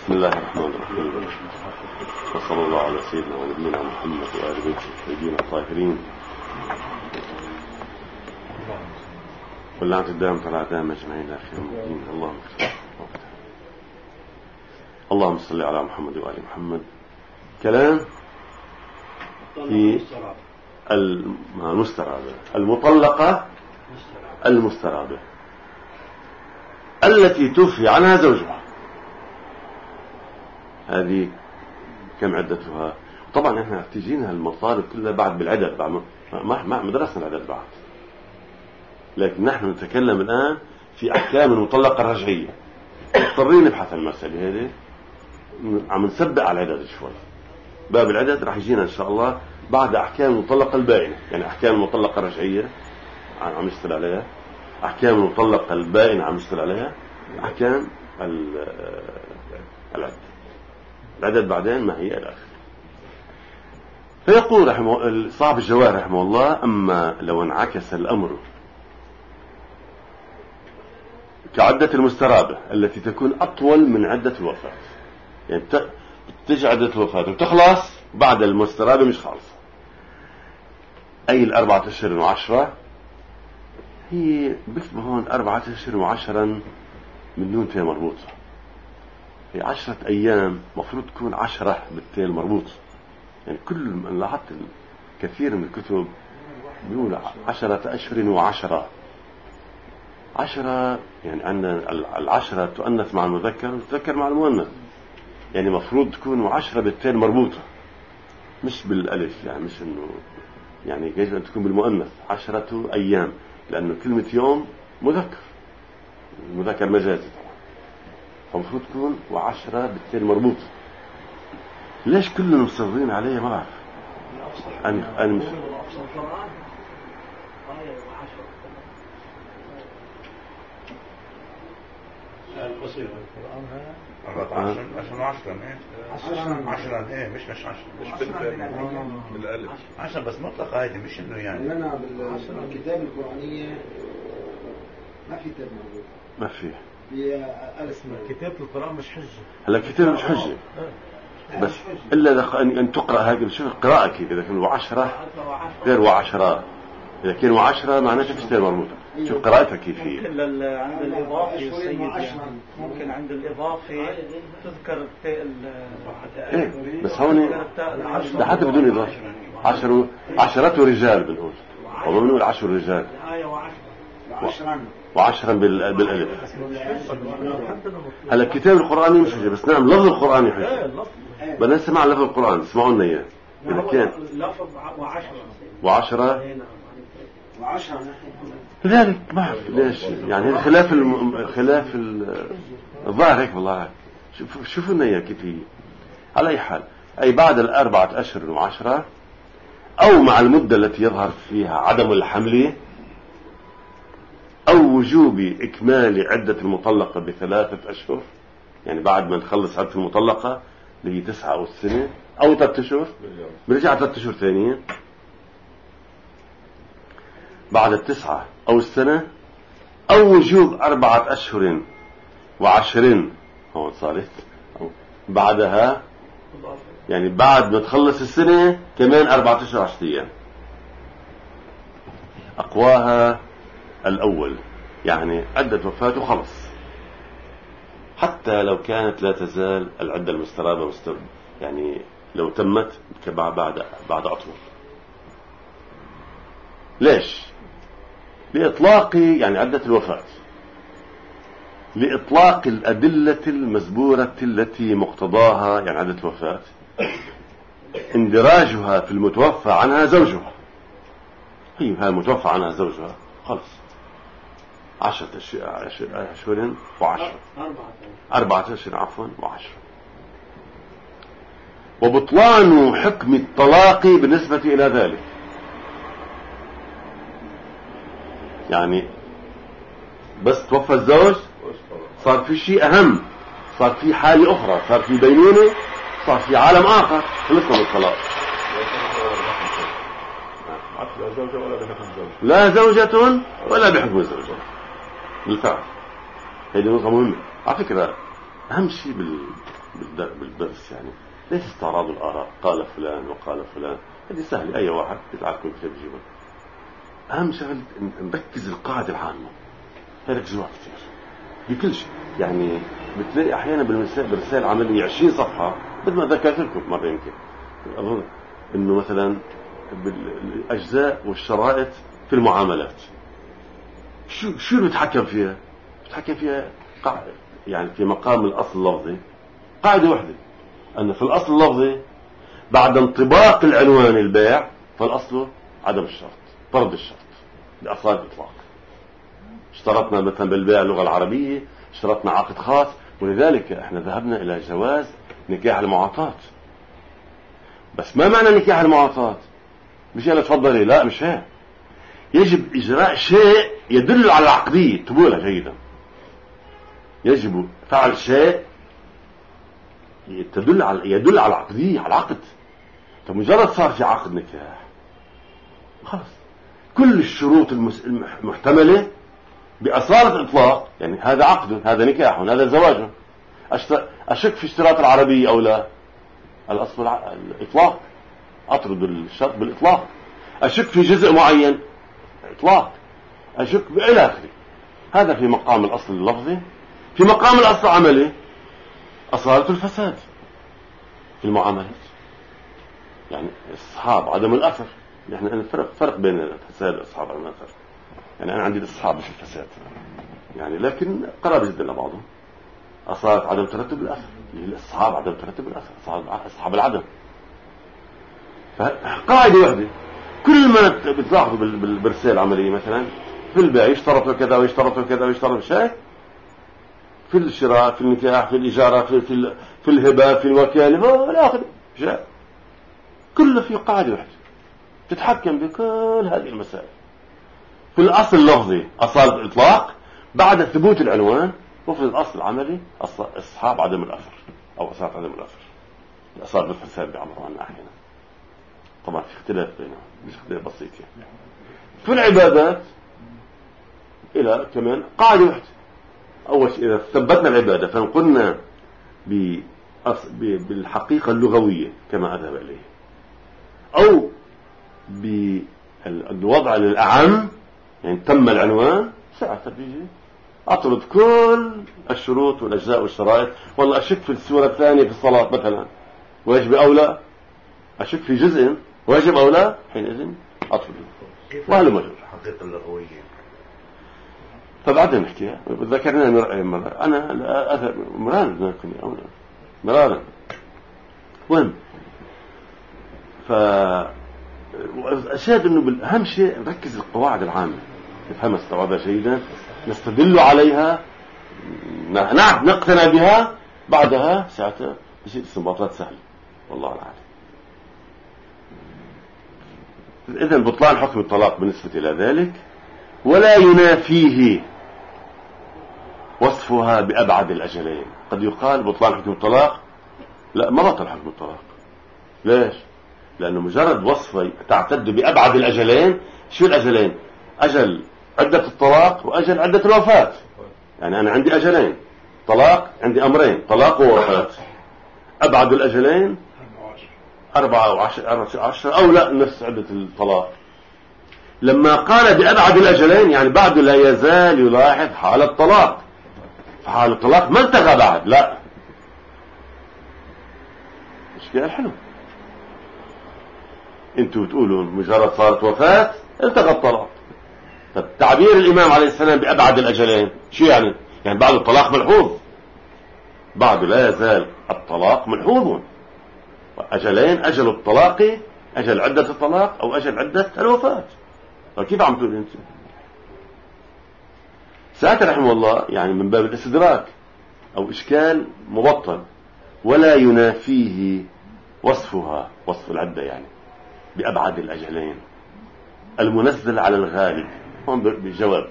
بسم الله الرحمن الرحيم، وصلى الله على سيدنا ونبينا محمد وآل بيته الطيبين الطاهرين، واللعنة الدائمة على أعدائهم أجمعين لا خير الدين. اللهم صل على محمد وآل محمد. كلام في المسترابة، المطلقة المسترابة التي توفي عنها زوجها، هذه كم عدتها؟ طبعا احنا تجينا المطالب كلها بعد بالعدد، بعد ما درسنا العدد بعد، لكن نحن نتكلم الآن في أحكام المطلقة الرجعية. مضطرين نبحث عن المسألة هذه، عم نسبق على العدد شوي. باب العدد راح يجينا إن شاء الله بعد أحكام المطلقة البائنة، يعني أحكام المطلقة الرجعية عم نشتغل عليها، أحكام المطلقة البائنة عم نشتغل عليها، أحكام العدد. العدد بعدين ما هي الآخر. فيقول رحمه صاحب الجواهر رحمه الله: أما لو انعكس الأمر كعدة المسترابة التي تكون أطول من عدة الوفاة، يعني تجي عدة الوفاة وتخلص بعد المسترابة مش خالصة، أي 4 أشهر و10، هي بكتب هون 4 أشهر و10 من دون تاء مربوطة، هي 10 أيام مفروض تكون 10 بالتاء مربوطة. يعني كل من لاحظت كثير من الكتب بيقول 10 أشهر و10. 10 يعني عندنا 10 تؤنث مع المذكر وتذكر مع المؤنث، يعني مفروض تكون 10 بالتاء مربوطة مش بالألف، يعني مش إنه يعني يجب أن تكون بالمؤنث 10 أيام، لأنه كلمة يوم مذكر، المذكر مجازي طبعا، فمفروض تكون 10 بالتاء مربوطة. ليش كلنا مصرين عليه ما بعرف. أنا مش القصير القرآن هذا 10 ايه مش 10 مش بالالف 10 بس مطلقة هذه، مش انه يعني لنا بالكتاب القرآنية ما في تاء موجود، ما في كتاب القرآن مش حجة. هلا الكتاب مش حجة بس إلا أن تقرأ هذه. شوف القراءة كيف، إذا كانوا 10 غير 10، إذا كانوا 10 معناته في تاء مربوطة. شوف قراءتها كيف هي. عند الإضافي ممكن عند الإضافي تذكر التاء إيه بس هون حتى بدون إضافة. 10 رجال بنقول، وما بنقول 10 رجال، و10 بالألف. هلا الكتاب القرآني مش حجة، بس نعم لفظ القرآني حجة. بدنا نسمع لفظ القرآن، اسمعوا لنا إياه. إذا كان لفظ و10 لذلك ما أعرف ليش، يعني خلاف الظاهر هيك والله. شوفوا لنا إياه كيف هي. على أي حال، أي بعد 4 أشهر و10، أو مع المدة التي يظهر فيها عدم الحمل، أو وجوب إكمال عدة المطلقة ب3 أشهر، يعني بعد ما نخلص عدة المطلقة اللي هي 9 أو السنة أو 3 أشهر برجع 3 أشهر ثانية بعد 9 أو السنة، أو وجوب 4 أشهر و10 هون صارت بعدها، يعني بعد ما تخلص السنة كمان 4 أشهر و10 أيام. أقواها الأول، يعني عدة وفاته خلص، حتى لو كانت لا تزال العدة المسترابة يعني لو تمت بعد أطول. ليش؟ لإطلاق يعني عدة الوفاة، لإطلاق الأدلة المزبورة التي مقتضاها يعني عدة الوفاة اندراجها في المتوفى عنها زوجها. هي المتوفى عنها زوجها خلص 10 أشهر و10، 4 أشهر عفوا و10. وبطلان حكم الطلاق بالنسبة إلى ذلك، يعني بس توفى الزوج صار في شيء أهم، صار في حالة أخرى، صار في بينونة، صار في عالم آخر، خلصنا من الطلاق. لا زوجة ولا بحكم الزوجة بالفعل. هذه نقطة مهمة على فكرة. أهم شيء بالدرس يعني ليش استعراض الآراء، قال فلان وقال فلان، هذه سهلة أي واحد يتعلم كتاب يجيبها. أهم شغل نركز القاعدة العامة، ركزوها كثير بكل شيء. يعني بتلاقي أحيانا بالرسائل العملية 20 صفحة، مثل ما ذكرت لكم مرة يمكن أظن إنه مثلا بالأجزاء والشرائط في المعاملات شو بتحكم فيها؟ بتحكم فيها قاعدة، يعني في مقام الأصل اللفظي قاعدة واحدة، أن في الأصل اللفظي بعد انطباق العنوان البيع فالأصل عدم الشرط، طرد الشرط بأصل الإطلاق. اشترطنا مثلا بالبيع اللغة العربية، اشترطنا عقد خاص، ولذلك احنا ذهبنا إلى جواز نكاح المعاطاة. بس ما معنى نكاح المعاطاة؟ مش أنا تفضلي، لا مش هيك. يجب إجراء شيء يدل على العقدية، تقولها جيدا. يجب فعل شيء يدل على العقدية، على العقد. فمجرد صار في عقد نكاح خلاص كل الشروط المحتملة بأصالة الإطلاق، يعني هذا عقد، هذا نكاح، هذا زواج. أشك في اشتراط العربية أو لا؟ الأصل الإطلاق، أطرد الشرط بالإطلاق. أشك في جزء معين، إطلاق. أشك إلى آخره. هذا في مقام الأصل اللفظي. في مقام الأصل العملي أصالة الفساد في المعاملات، يعني الصحاب عدم الأثر. يعني فرق بين الفساد والأصحاب عدم الأثر. يعني أنا عندي الأصحاب مش الفساد، يعني لكن قراب جدا لبعضهم. أصالة عدم ترتب الأثر، الأصحاب عدم ترتب الأثر، أصحاب العدم. فقاعدة واحدة كل ما بتلاحظوا بالرسائل العملية مثلا في البيع يشترطوا كذا ويشترطوا كذا ويشترطوا شيء، في الشراء، في النكاح، في الإجارة، في الهبة، في الوكالة والآخر شيء، كله في قاعدة واحدة تتحكم بكل هذه المسائل. في الأصل اللفظي أصالة الإطلاق بعد ثبوت العنوان، وفي الأصل العملي أصحاب عدم الأثر أو أصالة عدم الأثر، أصالة الفساد بعمر عنها أحيانا. طبعا في اختلاف بينهم، مش اختلاف بسيط يعني. في العبادات إلى كمان قاعدة واحدة. أول شيء إذا ثبتنا العبادة فنقلنا بالحقيقة اللغوية كما أذهب إليه، أو بالوضع للأعم، يعني تم العنوان، ساعة بيجي أطرد كل الشروط والأجزاء والشرائط. والله أشك في السورة الثانية في الصلاة مثلا ويجب أو لا، أشك في جزء ويجب أو لا، حينئذ أطرد. وهذا مجرد الحقيقة اللغوية. فبعدين نحكيها. ذكرنا مرة أنا لا أذهب مرارا وين. فأشاهد أنه بالأهم شيء نركز القواعد العامة، نفهمها استوعبها جيدا، نستدل عليها، نقتنع بها، بعدها ساعتها بصير استنباطات سهلة والله العالم. إذن بطلان حكم الطلاق بالنسبة إلى ذلك، ولا ينافيه وصفها بأبعد الأجلين. قد يقال بطلان حكم الطلاق، لا ما بطل حكم الطلاق. ليش؟ لأنه مجرد وصفه تعتد بأبعد الأجلين. شو الأجلين؟ أجل عدة الطلاق وأجل عدة الوفاة. يعني أنا عندي أجلين طلاق، عندي أمرين طلاق ووفاة. أبعد الأجلين 4 و10 أو لا نفس عدة الطلاق. لما قال بأبعد الأجلين يعني بعده لا يزال يلاحظ حال الطلاق، فحال الطلاق ما انتهى بعد، لا مش كده حلو. انتوا بتقولوا مجرد صارت وفاة انتهى الطلاق. طب تعبير الإمام عليه السلام بأبعد الأجلين شو يعني؟ يعني بعد الطلاق ملحوظ، بعده لا يزال الطلاق ملحوظ. أجلين، أجل الطلاق، أجل عدة الطلاق، أو أجل عدة الوفاة. كيف عم تقول انت؟ ساعات رحمه الله يعني من باب الاستدراك أو إشكال مبطل. ولا ينافيه وصفها، وصف العدة يعني بأبعد الأجلين المنزل على الغالب. هم بالجواب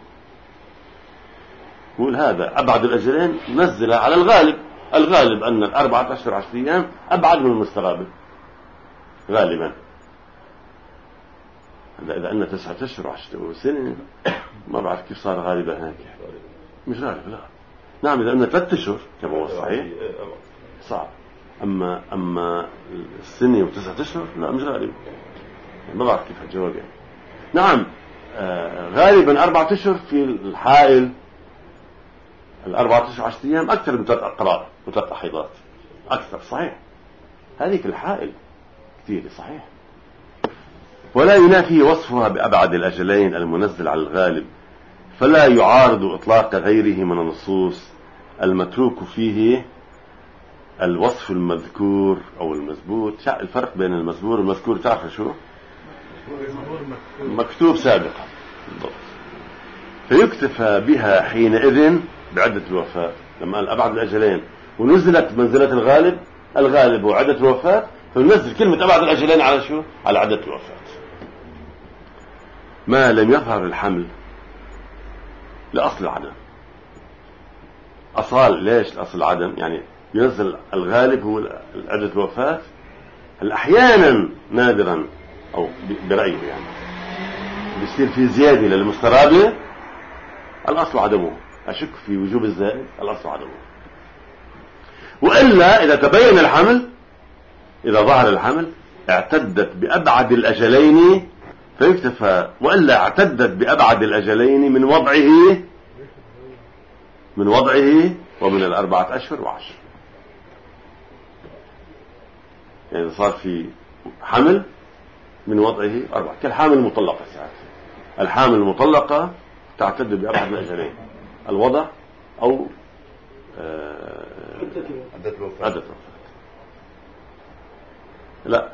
يقول هذا أبعد الأجلين منزل على الغالب. الغالب أن 14 أيام أبعد من المستغرب غالبا. إذا أن 9 أشهر وسنة ما بعرف كيف صار غالبا هيك، مش غالب لا. نعم إذا أن 3 أشهر كما هو صحيح صعب. أما السنة و9 أشهر لا مش غالب، ما بعرف كيف الجواب يعني. نعم غالبا 4 أشهر في الحائل، 4 أشهر 10 أيام أكثر من 3 أقراء و3 حيضات أكثر، صحيح. هذيك الحائل كثير صحيح. ولا ينافي وصفها بأبعد الأجلين المنزل على الغالب، فلا يعارض إطلاق غيره من النصوص المتروك فيه الوصف المذكور أو المثبوت. الفرق بين المذكور والمذكور تعرف شو؟ مكتوب سابقا بالضبط. فيكتفى بها حينئذ بعدة الوفاة. لما قال أبعد الأجلين ونزلت منزلة الغالب وعدة الوفاة، فننزل كلمة أبعد الأجلين على شو؟ على عدة الوفاة. ما لم يظهر الحمل لأصل العدم. أصال ليش لأصل العدم؟ يعني ينزل الغالب هو عدة الوفاة أحيانا نادرا أو برأيه يعني بيصير في زيادة للمسترابة، الأصل عدمه. أشك في وجوب الزائد، الأصل عدمه. وإلا إذا تبين الحمل، إذا ظهر الحمل اعتدت بأبعد الأجلين فيكتفى، وإلا اعتدت بأبعد الأجلين من وضعه ومن 4 أشهر و10. يعني صار في حمل من وضعه 4 كالحامل المطلقة. ساعات الحامل المطلقة تعتد بأبعد الأجلين، الوضع أو عدة الوفاة. لا،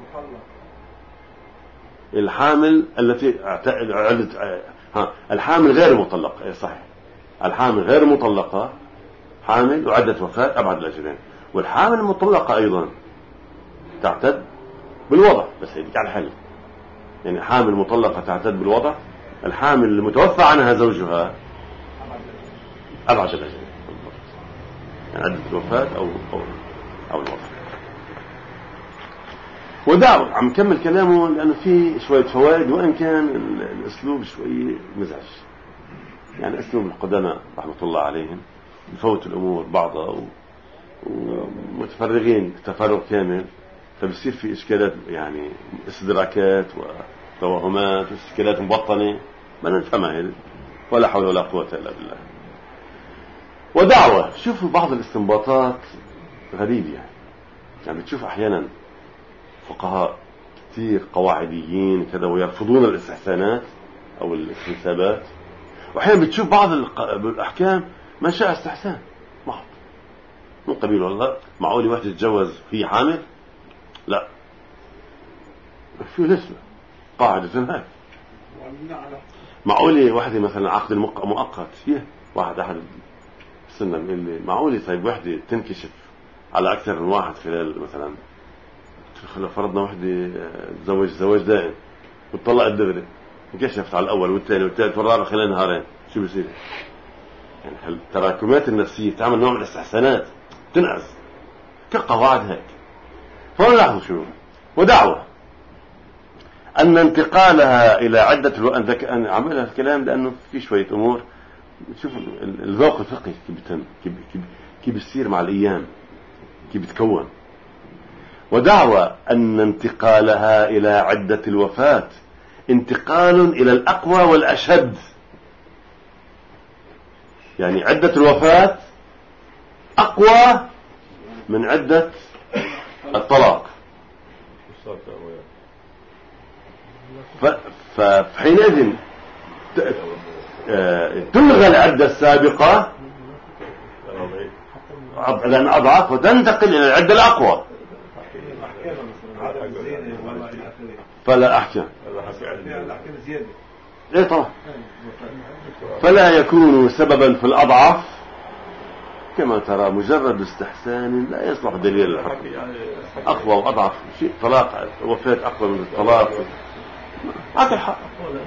الحامل التي الحامل غير المطلقة. صحيح، الحامل غير مطلقة حامل وعدة وفاة أبعد الأجلين. والحامل المطلقة أيضا تعتد بالوضع، بس هيك على الحل. يعني حامل مطلقة تعتد بالوضع، الحامل المتوفى عنها زوجها أبعد الأجلين، يعني عدة الوفاة أو الوضع. ودعوة عم كمل كلامه لأنه فيه شوية فوائد، وإن كان الأسلوب شوي مزعج. يعني أسلوب القدماء رحمة الله عليهم بفوت الأمور بعضها ومتفرغين تفرغ كامل، فبصير في إشكالات، يعني استدراكات وتوهمات وإشكالات مبطنة ما نفهمها هذه، ولا حول ولا قوة إلا بالله. ودعوة شوفوا بعض الاستنباطات غريبة، يعني بتشوف أحيانا فقهاء كثير قواعديين كذا ويرفضون الاستحسانات أو الحسابات، وأحيانا بتشوف بعض الأحكام ما شاء استحسان محض من قبيل والله معقولي واحد يتجوز في حامل؟ لا، شو الاسم قاعدة هاي. معقولي واحدة مثلا عقد مؤقت فيه أحد السنة بيقول لي معقولي طيب واحدة تنكشف على أكثر من واحد خلال مثلا فرضنا واحدة تزوج زواج دائم وتطلقت دغري، انكشفت على الأول والثاني والثالث والرابع خلال نهارين، شو بيصير؟ يعني التراكمات النفسية تعمل نوع من الاستحسانات تنعز كقواعد هيك. فنلاحظ شو ودعوة أن انتقالها إلى عدة أن عملها الكلام لأنه في شوية أمور. شوف الذوق الفقهي كيف بيصير مع الأيام، كيف بتكون. ودعوة أن انتقالها إلى عدة الوفاة انتقال إلى الأقوى والأشد. يعني عدة الوفاة أقوى من عدة الطلاق. فحينئذ تلغى العدة السابقة لأن أضعف وتنتقل إلى العدة الأقوى. فلا أحكام إيه طبعا، فلا يكون سببا في الأضعف كما ترى. مجرد استحسان لا يصلح دليل الحكم. أقوى وأضعف شيء، طلاق وفاة أقوى من الطلاق. هذا الحق.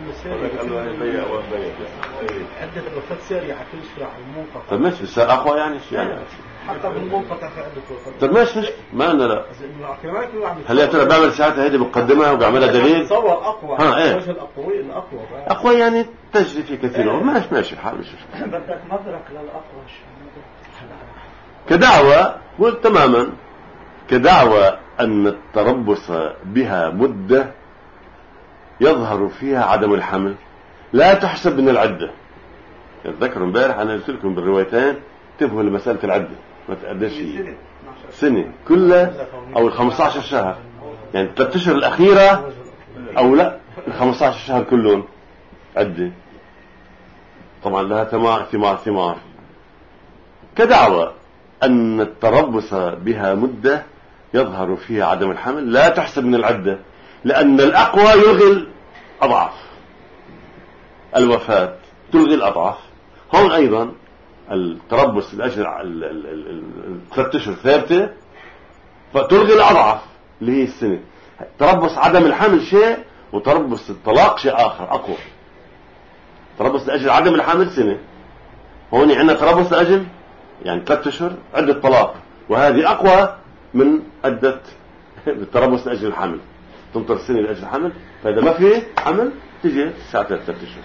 عدة الوفاة سارية كل شيء على المنقطع. طب ماشي بس أقوى يعني حتى بالمنقطع في عدة الوفاة. طب ماشي ما أنا لا. هل يا ترى بعمل ساعتها هذه مقدمة وبعملها دليل؟ تصور أقوى. إيه. وجه الأقوى الأقوى. أقوى يعني تجري في كثير. ماشي الحال مش. بدك مدرك للأقوى. كدعوى تماما كدعوى أن التربص بها مدة يظهر فيها عدم الحمل لا تحسب من العدة. تذكروا امبارح أنا قلت لكم بالروايتين انتبهوا لمسألة العدة ما تقدرش سنة كلها أو 15 شهر، يعني 3 أشهر الأخيرة أو لا 15 شهر كلهم عدة. طبعا لها ثمار. كدعوى أن التربص بها مدة يظهر فيها عدم الحمل لا تحسب من العدة، لأن الأقوى يلغي الأضعاف، الوفاة تلغي الأضعاف. هون أيضا التربص لأجل 3 أشهر ثابتة فتلغي الأضعاف اللي هي السنة. تربص عدم الحمل شيء وتربص الطلاق شيء آخر أقوى. تربص لأجل عدم الحمل سنة، هون عندنا تربص لأجل يعني 3 أشهر عدة طلاق، وهذه أقوى من عدة التربص لأجل الحمل، تنطر سنة لأجل الحمل، فإذا ما في حمل تجي ساعتها 3 أشهر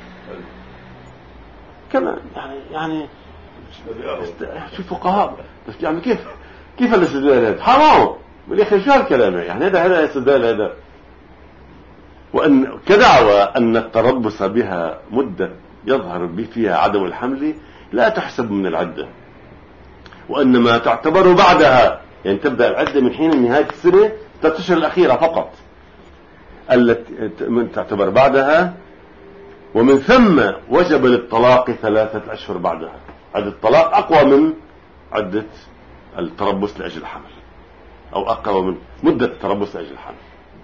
كمان. يعني شو فقهاء بس يعني كيف الاستدلال هذا حرام بالأخير شو هالكلام يعني هذا استدلال هذا. وأن كدعوى أن التربص بها مدة يظهر فيها عدم الحمل لا تحسب من العدة، وأنما تعتبر بعدها، يعني تبدأ العدة من حين نهاية السنة 3 أشهر الأخيرة فقط التي تعتبر بعدها، ومن ثم وجب للطلاق 3 أشهر بعدها. عدة الطلاق أقوى من عدة التربص لأجل الحمل، أو أقوى من مدة التربص لأجل الحمل.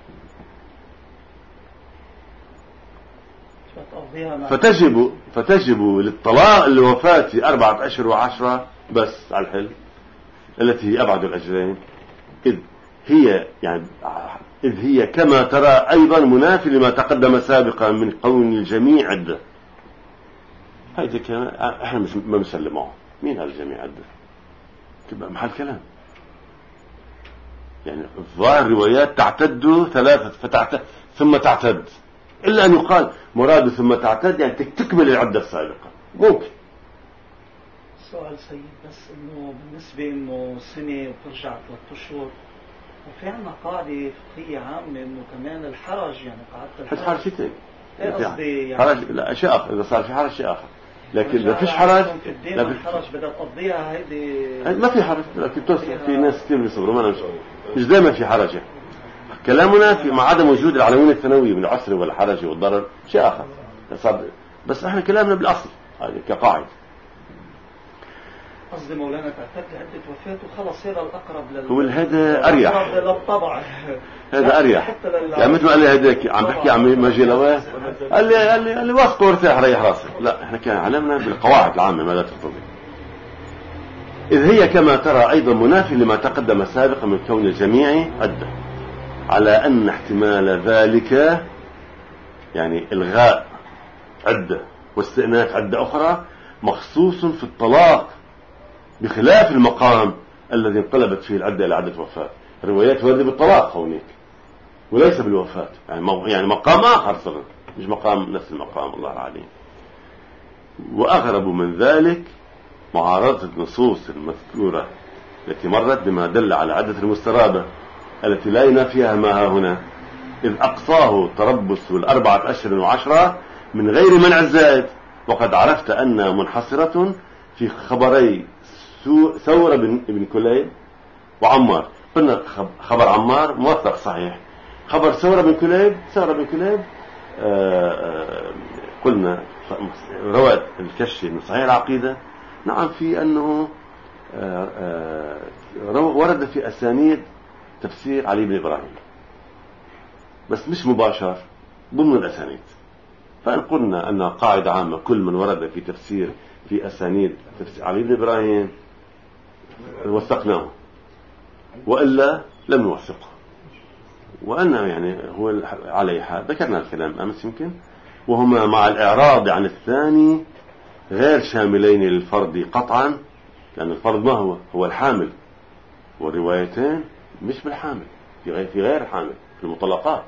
فتجب للطلاق للوفاة 4 أشهر و10 بس على الحل التي هي أبعد الأجلين، إذ هي كما ترى أيضا منافي لما تقدم سابقا من قول الجميع عدة. هذا كلام احنا ما مسلموه. مين هذا الجميع عدة؟ تبقى محل كلام. يعني الظاهر روايات تعتد 3 ثم تعتد، إلا أن يقال مراد ثم تعتد يعني تكمل العدة السابقة. ممكن سؤال سيد بس إنه بالنسبة إنه سنة وترجع 3 أشهر، وفي عنا قاعدة فقهية عامة إنه كمان الحرج، يعني قاعدة الحرج شيء قصدي يعني حرج لا شيء آخر، إذا صار في حرج شيء آخر، لكن إذا فيش حرج لا في حرج بدها تقضيها هيدي ما في حرج. لكن في ناس كثير بيصبروا مش دائما في حرج. كلامنا في مع عدم وجود العلوية الثانوية من العسر والحرج والضرر شيء آخر، بس احنا كلامنا بالأصل هذه كقاعدة. قصدي مولانا تعتد عدة وفاة وخلص هذا الأقرب هو هذا أريح، للطبع هذا أريح. يعني مثل ما قال لي هذاك عم بحكي عم مجيلواه قال لي واثق وارتاح ريح راسك. لا احنا كان علمنا بالقواعد العامة ما لا تقتضي، إذ هي كما ترى أيضا منافي لما تقدم سابقا من كون الجميع عدة، على أن احتمال ذلك يعني إلغاء عدة واستئناف عدة أخرى مخصوص في الطلاق، بخلاف المقام الذي انقلبت فيه العدة إلى عدة وفاة. الروايات واردة بالطلاق هونيك وليس بالوفاة، يعني مقام آخر صار مش مقام نفس المقام. الله العليم. وأغرب من ذلك معارضة النصوص المذكورة التي مرت بما دل على عدة المسترابة التي لا ينافيها ما ها هنا، إذ أقصاه تربص 4 أشهر و10 من غير منع الزائد، وقد عرفت أن منحصرة في خبري ثور بن كليب وعمار. قلنا خبر عمار موثق صحيح، خبر ثور بن كليب قلنا رواية الكشف من صحيح العقيدة نعم في أنه ورد في أسانيد تفسير علي بن إبراهيم بس مش مباشر ضمن الأسانيد. فإن قلنا أنها قاعدة عامة كل من ورد في تفسير في أسانيد تفسير علي بن إبراهيم وثقناه، وإلا لم نوثقه. وأن يعني هو عليه حال ذكرنا الكلام أمس يمكن، وهما مع الإعراض عن الثاني غير شاملين للفرد قطعا، لأن الفرد ما هو الحامل، والروايتين مش بالحامل، في غير الحامل في المطلقات.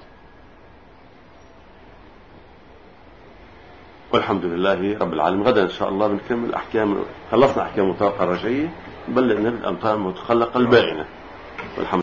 والحمد لله رب العالمين. غدا إن شاء الله بنكمل أحكام، خلصنا أحكام المطلقة الرجعية بل لأنها بالأمطار المتخلقة البائنة. والحمد